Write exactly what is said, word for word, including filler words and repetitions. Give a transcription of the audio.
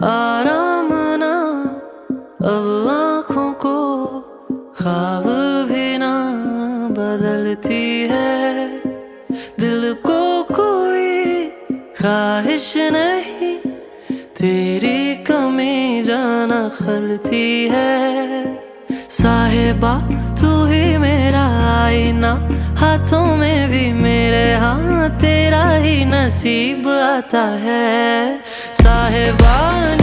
आराम ना अब आँखों को, ख्वाब भी ना बदलती है। दिल को कोई ख्वाहिश नहीं, तेरी कमी जाना खलती है। साहिबा तू ही मेरा आईना, हाथों में भी मेरे, हाँ तेरा ही नसीब आता है। साहिबा